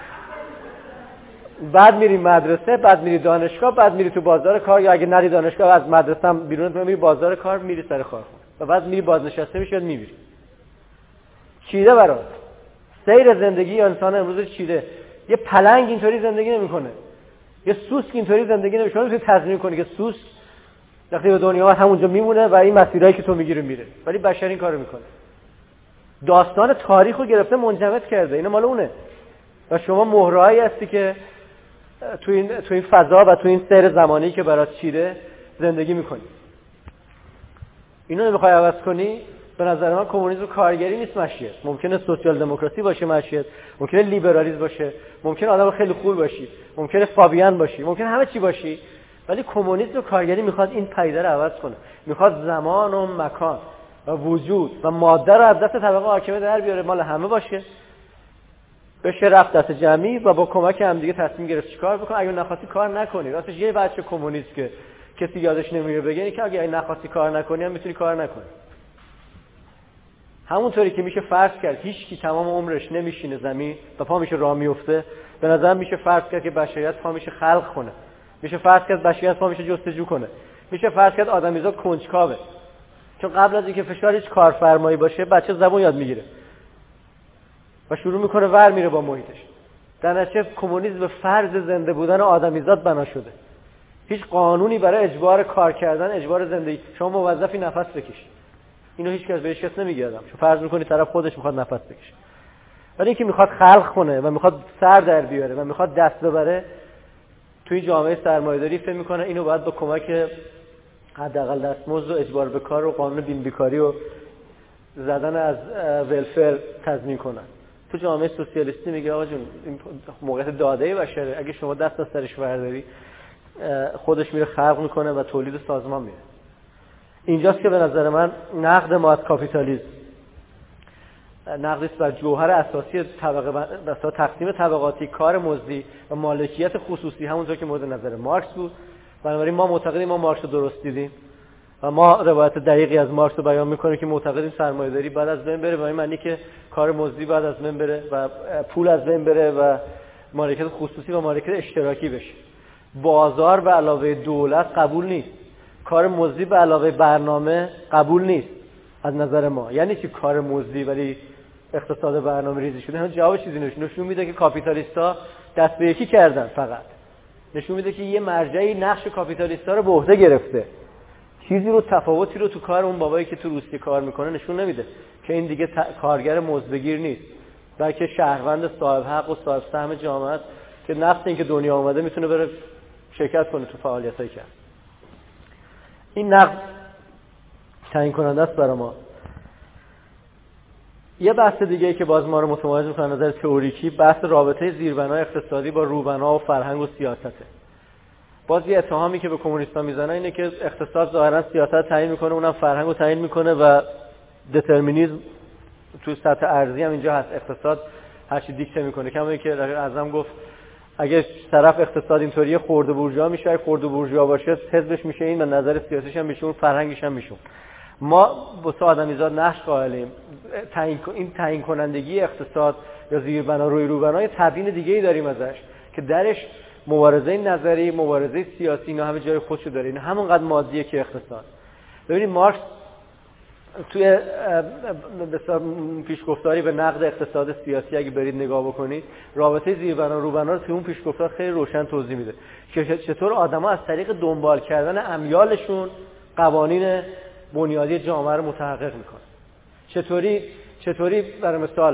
بعد میریم مدرسه، بعد میری دانشگاه، بعد میری تو بازار کار، یا اگه نری دانشگاه از مدرسه هم بیرون میری بازار کار، میری سر کار و بعد میری بازنشسته میشی و میمیری. چیده برات سیر زندگی انسان امروز چیده. یه پلنگ اینطوری زندگی نمیکنه، یه سوسک اینطوری زندگی نمیکنه. شما میتونی تضمین کنی که سوسک وقتی به دنیا آمد همونجا میمونه و این مسیرایی که تو میگیری میره، ولی بشر این کارو میکنه. داستان تاریخ رو گرفته منجمد کرده، اینا مال اونه و شما مهرهایی هستی که تو این تو این فضا و تو این سیر زمانی که برات چیده زندگی میکنی. اینو نمیخوای عوض کنی. به نظر من کمونیسم کارگری نیست مشیت. ممکنه سوسیال دموکراسی باشه مشیت، ممکنه لیبرالیسم باشه، ممکنه آدم خیلی خوب باشی، ممکنه فابیان باشی، ممکنه همه چی باشی، ولی کمونیسم کارگری میخواد این پدیده رو عوض کنه. میخواد زمان و مکان و وجود و ماده رو از دست طبقه حاکمه در بیاره، مال همه باشه، بشه رفت دست جمعی و با کمک هم دیگه تصمیم گرفت چیکار بکن. اگه نخواستی کار نکنی. راستش یه بچه کمونیست که کسی یادش نمیره بگه که اگه نخواستی کار نکنی هم میتونی کار نکنی. همونطوری که میشه فرض کرد هیچ کی تمام عمرش نمیشینه زمین و پا میشه راه میفته، به نظر میشه فرض کرد که بشریت پا میشه خلق کنه، میشه فرض کرد بشریت پا میشه جستجو کنه، میشه فرض کرد آدمیزاد کنجکاوه، چون قبل از اینکه فشار هیچ کارفرمایی باشه بچه زبون یاد میگیره و شروع میکنه ور میره با محیطش. در نتیجه کمونیسم به فرض زنده بودن آدمیزاد بنا شده. هیچ قانونی برای اجبار کار کردن، اجبار زندگی. شما موظفی نفس بکشی، اینو هیچ کس بهش کس نمیگه آدم. چون فرض میکنی طرف خودش میخواد نفس بکشه، ولی اینکه میخواد خلق کنه و میخواد سر در بیاره و میخواد دست ببره توی جامعه سرمایه‌داری، فکر میکنه اینو باید با کمک حداقل دستمزد و اجبار به کار و قانون بین بیکاری و زدن از ولفر تضمین کنن. تو جامعه سوسیالیستی میگه آقا جون این موقعیت داده بشره، اگه شما دست از سرش برداری خودش میره خلق میکنه و تولید سازمان میره. اینجاست که به نظر من نقد ما از کاپیتالیسم نقدی است بر جوهر اساسی طبقه بسا تقسیم طبقاتی، کار مزدی و مالکیت خصوصی، همونطور که مورد نظر مارکس بود. بنابراین ما معتقدیم ما مارکس رو درست دیدیم و ما روایت دقیقی از مارکس رو بیان میکنه که معتقدیم سرمایه‌داری بعد از بین بره، به این معنی که کار مزدی بعد از بین بره و پول از بین بره و مالکیت خصوصی و مالکیت اشتراکی بشه. بازار به علاوه دولت قبول نیست، کار مزدی به علاوه برنامه قبول نیست از نظر ما. یعنی چی کار مزدی ولی اقتصاد برنامه ریزی شده؟ هم جواب چیزی نشون نشون میده که کاپیتالیستا دست به یکی کردن، فقط نشون میده که یه مرجعی نقش کاپیتالیستا رو به عهده گرفته، چیزی رو تفاوتی رو تو کار اون بابایی که تو روسیه کار میکنه نشون نمیده که این دیگه ت... کارگر مزدگیر نیست، بلکه شهروند صاحب حق و صاحب سهم جامعه است که نفس این که دنیا اومده میتونه بره شرکت کنه تو فعالیتایی که این نقد تعیین کننده است برای ما. یه بحث دیگه ای که باز ما رو متمایز میکنه نظر تئوریکی، بحث رابطه زیربنای اقتصادی با روبنا و فرهنگ و سیاسته. باز یه اتهامی که به کمونیست‌ها میزنن اینه که اقتصاد ظاهرا سیاست تعیین میکنه، اونم فرهنگ رو تعیین میکنه و دترمینیسم تو سطح ارضی هم اینجا هست، اقتصاد هر چی دیکته میکنه. کما اینکه رفیق اعظم گفت اگه طرف اقتصاد اینطوریه خرده بورژوا میشه، اگه خرده بورژوا باشه حزبش میشه این و نظر سیاسیش هم میشه اون، فرهنگش هم میشه. ما با آدمیزاد نقش قائلیم این تعیین کنندگی اقتصاد یا زیربنا روی روبنای تبیین دیگه‌ای داریم ازش که درش مبارزه نظری، مبارزه سیاسی، اینا همه جای خودشو داره. این همونقدر مادیه که اقتصاد. ببینید مارکس توی بسیار پیشگفتاری به نقد اقتصاد سیاسی اگه برید نگاه بکنید، رابطه زیربنا و روبنا رو توی اون پیشگفتار خیلی روشن توضیح میده که چطور آدما از طریق دنبال کردن امیالشون قوانین بنیادی جامعه رو متحقق میکنه. چطوری چطوری برای مثال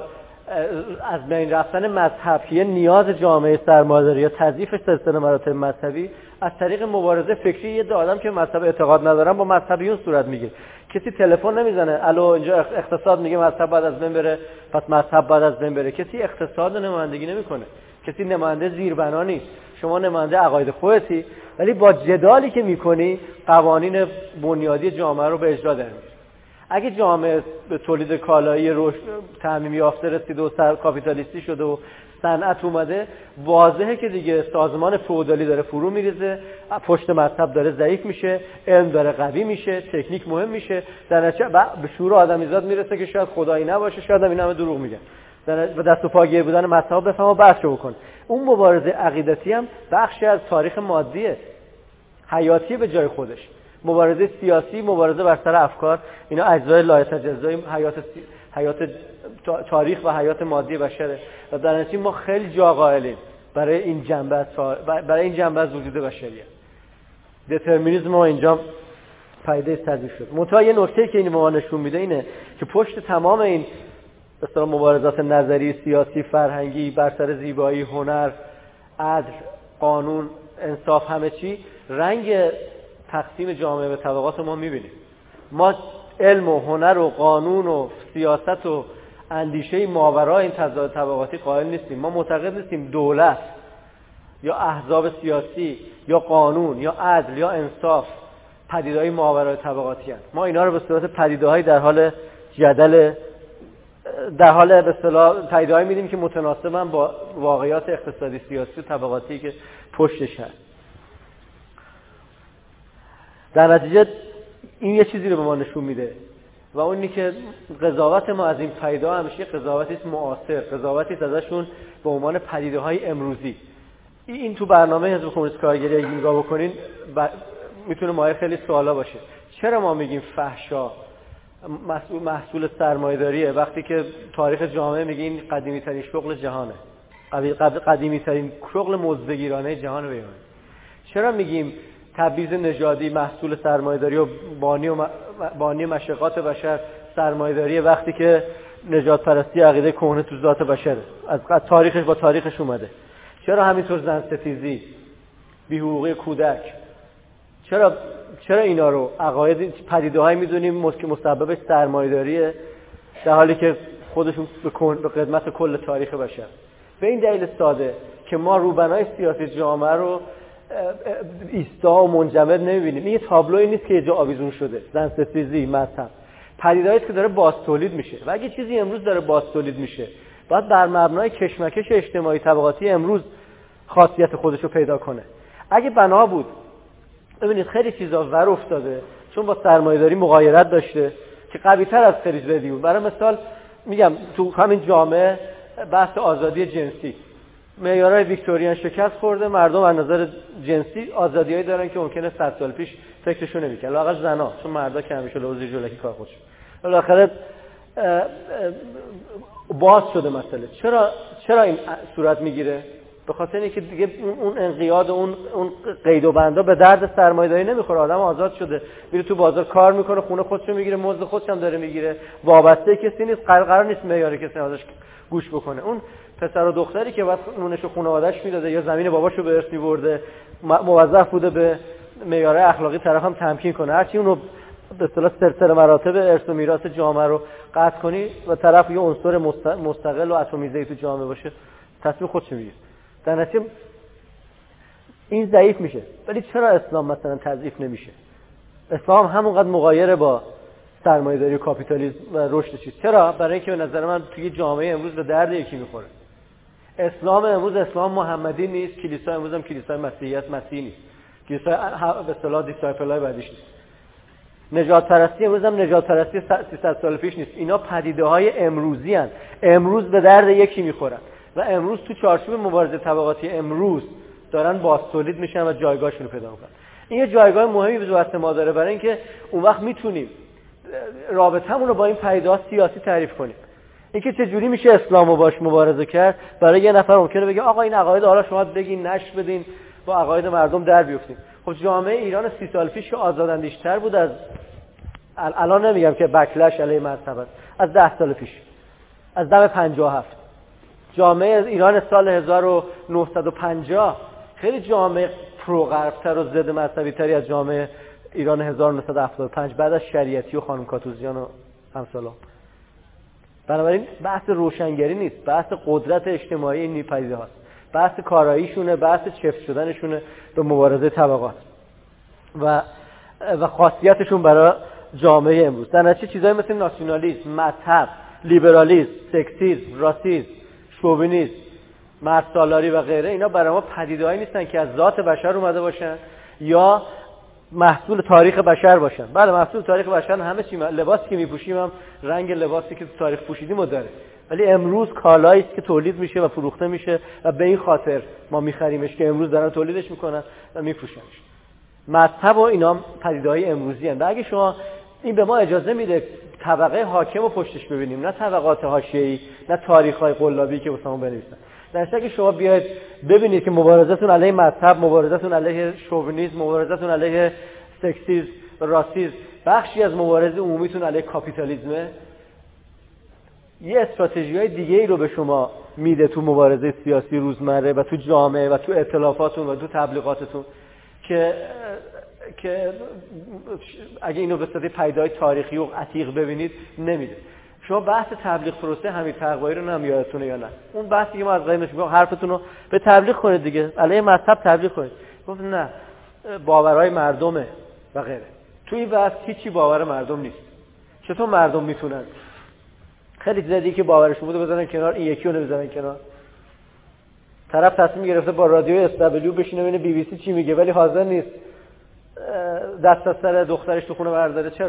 از بین رفتن مذهب که نیاز جامعه سرمایه‌داری یا تضعیف سلسله مراتب مذهبی از طریق مبارزه فکری یه آدم که مذهب اعتقاد ندارن با مذهبیون صورت میگیره. کسی تلفن نمیزنه الو اینجا اقتصاد میگه مذهب بعد از بین بره پس مذهب بعد از بین بره. کسی اقتصاد نمایندگی نمیکنه، کسی نماینده زیربنا نیست. شما نماینده عقاید خودتی، ولی با جدالی که میکنی قوانین بنیادی جامعه رو به اجرا در میاری. اگه جامعه به تولید کالایی رشد تعمیم یافته رسیده و سر کاپیتالیستی شده و صنعت اومده، واضحه که دیگه سازمان فئودالی داره فرو میریزه، پشت مذهب داره ضعیف میشه، علم داره قوی میشه، تکنیک مهم میشه، در نتیجه به شعور آدمیزاد میرسه که شاید خدایی نباشه، شاید هم این همه دروغ میگن، در دست و پا گیر بودن مذهب بفهم و بحثو بکن. اون مبارزه عقیدتی هم بخشی از تاریخ مادیه، حیاتی به جای خودش. مبارزه سیاسی، مبارزه بر سر افکار، اینا اجزای لایتجزای حیات سی... حیات تاریخ و حیات مادی بشره و در نتیجه ما خیلی جا قائلیم برای این جنبه از برای این جنبه از وجود بشریه. دترمینیسم ما اینجا پدیده تضیف شد. منتها یه نکته که این ما نشون میده اینه که پشت تمام این به اصطلاح مبارزات نظری، سیاسی، فرهنگی بر سر زیبایی، هنر، عدل، قانون، انصاف، همه چی، رنگ تقسیم جامعه به طبقات ما میبینیم. ما علم و هنر و قانون و سیاست و اندیشه ماورای این تضاد طبقاتی قائل نیستیم. ما معتقد نیستیم دولت یا احزاب سیاسی یا قانون یا عدل یا انصاف پدیده‌های ماورای طبقاتی هستند. ما اینا رو به صورت پدیده‌های در حال جدل در حال به اصطلاح پدیده‌ای می‌دیم که متناسباً با واقعیات اقتصادی، سیاسی و طبقاتی که پشتش هست. در نتیجه این یه چیزی رو به ما نشون میده و اون اینه که قضاوت ما از این پدیده‌ها همیشه قضاوتی است معاصر، قضاوتی است ازشون به عنوان پدیده‌های امروزی. این تو برنامه حزب کمونیست کارگری اگه نگاه بکنین ب... میتونه مایه خیلی سوالا باشه. چرا ما میگیم فحشا محصول محصول سرمایه‌داریه وقتی که تاریخ جامعه میگه این قدیمی ترین شغل جهانه، قدیمی ترین شغل مزدگیرانه جهان بیان؟ چرا میگیم تبعیض نژادی محصول سرمایه‌داری و بانی و بانی مشقات بشر سرمایه‌داری وقتی که نژاد پرستی عقیده کهنه تو ذات بشره، از تاریخش با تاریخش اومده؟ چرا همینطور زن ستیزی، بی‌حقوقی کودک، چرا چرا اینا رو عقاید پدیده‌هایی می‌دونیم که مسببش سرمایه‌داریه، در حالی که خودشون به خدمت کل تاریخ بشر؟ به این دلیل ساده که ما روبنای سیاسی جامعه رو ایستا و منجمد نمی‌بینیم. این یه تابلویی نیست که یه جا آویزون شده، زن‌ستیزی، مذهب، پدیده‌ای است که داره باز تولید میشه. و اگه چیزی امروز داره باز تولید میشه، باید بر مبنای کشمکش اجتماعی طبقاتی امروز خاصیت خودش رو پیدا کنه. اگه بنا بود، ببینید خیلی چیزا ور افتاده چون با سرمایه‌داری مغایرت داشته که قوی‌تر از خرید بدی بود. برای مثال میگم تو همین جامعه بحث آزادی جنسی، معیارهای ویکتوریان شکست خورده، مردم از نظر جنسی آزادیایی دارن که ممکنه صد سال پیش فکرشون نمی‌کردن، لااقل زنا، چون مردا که همیشه لوز جلوکی کار خودشون. بالاخره باز شده مسئله. چرا چرا این صورت میگیره؟ به خاطر اینکه دیگه اون انقیاد و اون اون قید و بندا به درد سرمایه‌داری نمیخوره. آدم آزاد شده، میره تو بازار کار میکنه، خونه خودشو میگیره، مزد خودش هم داره میگیره، وابسته کسی نیست، قرار نیست معیار کسی ازش گوش بکنه. اون پسر و دختری که بعد نونشو خانواده‌اش میداده یا زمین باباشو به ارث می‌برده، موظف بوده به معیار اخلاقی طرف هم تمکین کنه. هرچی اونو به اصطلاح سلسله مراتب ارث و میراث جامعه رو قطع کنی و طرف یه عنصر مستقل و اتمیزه‌ای تو جامعه باشه، تصمیم خودش میگیره. در نتیجه این ضعیف میشه. ولی چرا اسلام مثلا تضعیف نمیشه؟ اسلام همونقدر مغایر با سرمایه‌داری و کاپیتالیسم و رشد چیز. چرا؟ برای اینکه به نظر من توی جامعه امروز به درد یکی میخوره. اسلام امروز اسلام محمدی نیست، کلیسا امروز هم کلیسای مسیحیت مسیحی نیست. کلیسا به اصطلاح دیسایپلای بعدیش نیست. نجات پرستی امروز هم نجات پرستی سیصد سال پیش نیست. اینا پدیده‌های امروزی هستند. امروز به درد یکی میخورن و امروز تو چارچوب مبارزه طبقاتی امروز دارن باز تولید میشن و جایگاهشون رو پیدا میکنن. این یه جایگاه مهمی به دست ما داره، برای اینکه اون وقت میتونیم رابطمون رو با این پدیده‌ها سیاسی تعریف کنیم. اینکه چه جوری میشه اسلامو باش مبارزه کرد، برای یه نفر ممکنه بگه آقا این عقاید حالا شما بگین نشر بدین با عقاید مردم در بیفتیم. خب جامعه ایران سی سال پیش که آزاداندیش‌تر بود از الان، نمیگم که بکلش علیه مذهب است، از ده سال پیش، از دم پنجاه و هفت، جامعه ایران سال هزار و نهصد و پنجاه خیلی جامعه پروغرب‌تر و ضد مذهبی تری از جامعه ایران هزار و نهصد و هفتاد و پنج بعد از شریعتی و خانم کاتوزیان و همسالا. بنابراین بحث روشنگری نیست، بحث قدرت اجتماعی این پدیده هاست، بحث کاراییشونه، بحث چفت شدنشونه به مبارزه طبقات و و خاصیتشون برای جامعه امروز. در نتیجه چیزایی مثل ناسیونالیسم، مذهب، لیبرالیسم، سکسیسم، راسیسم، شوونیسم، مردسالاری و غیره، اینا برای ما پدیده‌ای نیستن که از ذات بشر اومده باشن یا محصول تاریخ بشر باشن. بله محصول تاریخ بشر همه چی، لباسی که میپوشیم هم رنگ لباسی که تو تاریخ پوشیدیم داره، ولی امروز کالایی است که تولید میشه و فروخته میشه و به این خاطر ما میخریمش که امروز دارن تولیدش میکنن و میفروشنش. مذهب و اینا پدیده‌های امروزی هستند. اگه شما این به ما اجازه میده طبقه حاکم رو پشتش ببینیم، نه طبقات حاشیه‌ای، نه تاریخ‌های قلابی که واسمون بنویسن. در اگه شما بیاید ببینید که مبارزتون علیه مذهب، مبارزتون علیه شوونیسم، مبارزتون علیه سکسیسم و راسیسم بخشی از مبارزه عمومیتون علیه کاپیتالیسمه، یه استراتژی‌های دیگه‌ای رو به شما میده تو مبارزه سیاسی روزمره و تو جامعه و تو ائتلافاتون و تو تبلیغاتتون که که اگه اینو به صورت پیدای تاریخی و عتیق ببینید نمیده. شما بحث تبلیغ پروسه حمید تقوایی رو هم یادتونه یا نه؟ اون بحثی که ما از قبلش میگم حرفتون رو به تبلیغ کنید دیگه، علیه مذهب تبلیغ کنید. گفت نه باورهای مردمه و غیره. تو این بحث هیچی باور مردم نیست. چطور مردم میتونن خیلی زیادی که باورشون بوده بزنن کنار، این یکی رو بزنن کنار؟ طرف تصمیم گرفته با رادیو اس دبلیو بشینه ببینه بی بی سی چی میگه ولی حاضر نیست دست از سر دخترش تو خونه برداره. چرا؟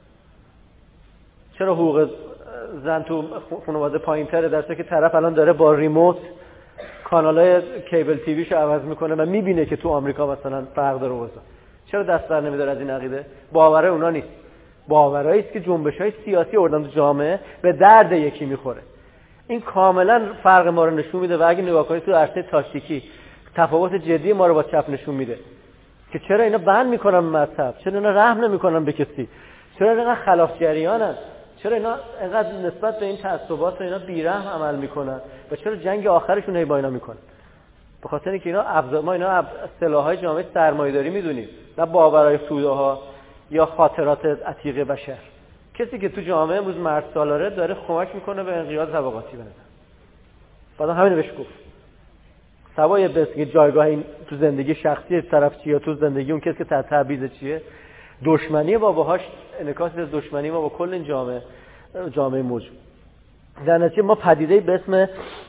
چرا حقوق زن تو خانواده پایین‌تره در حالی که طرف الان داره با ریموت کانالای کیبل تیویشو عوض میکنه و میبینه که تو آمریکا مثلا فرق داره وضع؟ چرا دست بر نمیداره از این عقیده؟ باوره اونا نیست، باورایی است که جنبش‌های سیاسی آوردن تو جامعه به درد یکی میخوره. این کاملا فرق ما رو نشون میده و اگه نگاه کنید تو عرصه تاکتیکی تفاوت جدی ما رو با چپ نشون میده که چرا اینا بند میکنن مذهب، چرا اینا رحم نمیکنن به کسی، چرا اینا خلاف جریانن، چرا اینا اینقدر نسبت به این تعصبات و اینا بیرحم عمل میکنن و چرا جنگ آخرشون هی با اینا میکنن. به خاطر اینکه اینا ابزار، ما اینا اصطلاح‌های جامعه سرمایه‌داری میدونیم، نه باورهای توده‌ها یا خاطرات عتیق بشر. کسی که تو جامعه امروز مرد سالاره داره کمک میکنه به انقیاد طبقاتی بنظر. بعد همین بهش گفت سوای بس که جایگاه این تو زندگی شخصی طرف چیه، تو زندگی اون کسی که تحت تبعیض چیه، دشمنی با باهاش انعکاس دشمنی ما با کل این جامعه جامعه موجود. در نتیجه ما پدیده‌ای به اسم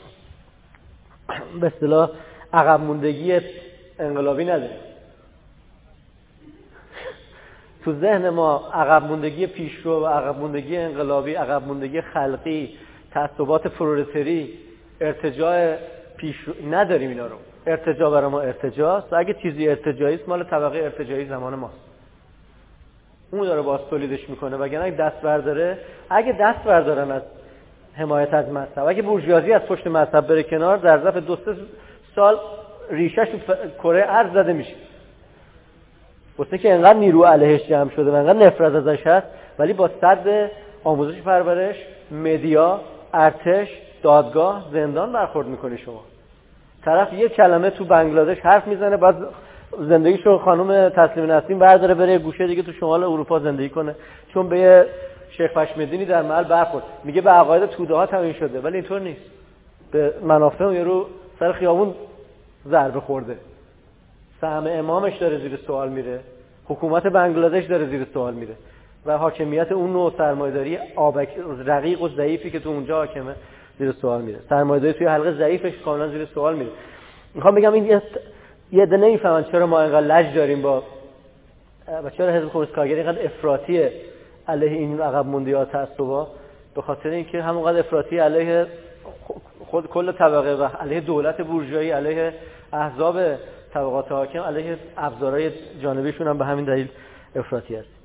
به اصطلاح عقب موندگی انقلابی نداریم. تو ذهن ما عقب موندگی پیشرو و عقب موندگی انقلابی، عقب موندگی خلقی، تعصبات پرولتاری، ارتجاع پیشرو نداریم. اینا رو ارتجاع برای ما ارتجاعست. اگه چیزی ارتجاعی است مال طبقه ارتجاعی زمان ماست، اون داره باز تولیدش میکنه. وگرنه اگه دست برداره، اگه دست بردارن از حمایت از مذهب، اگه بورژوازی از پشت مذهب بره کنار، در ظرف دو سه سال ریشش تو کره ارض زده میشه. واسه که انقدر نیرو علیهش جمع شده و انقدر نفرت ازش هست، ولی با صد آموزش پرورش، مدیا، ارتش، دادگاه، زندان برخورد میکنه. شما طرف یک کلمه تو بنگلادش حرف میزنه، بعد زندگیشو خانم تسلیم نسیم برداره بره گوشه دیگه تو شمال اروپا زندگی کنه، چون به شیخ پشمدینی در محل برخورد. میگه به عقاید توده ها تامین شده، ولی اینطور نیست. به منافع اون یارو سر خیابون ضربه خورده، سهم امامش داره زیر سوال میره، حکومت بنگلادش داره زیر سوال میره و حاکمیت اون نوع سرمایه‌داری آبک رقیق و ضعیفی که تو اونجا حاکمه زیر سوال میره. سرمایه‌داری توی حلقه ضعیفش کاملا زیر سوال میره. میخوام بگم این یه دونه نمیفهمن چرا ما اینقدر لج داریم با و چرا حزب کمونیست کارگری اینقدر افراطیه علیه این عقب موندگی‌ها تعصبا. به خاطر اینکه همونقدر افراطی علیه خود کل طبقه و علیه دولت بورژوایی، علیه احزاب طبقات حاکم، علیه ابزارهای جانبیشون هم به همین دلیل افراطی است.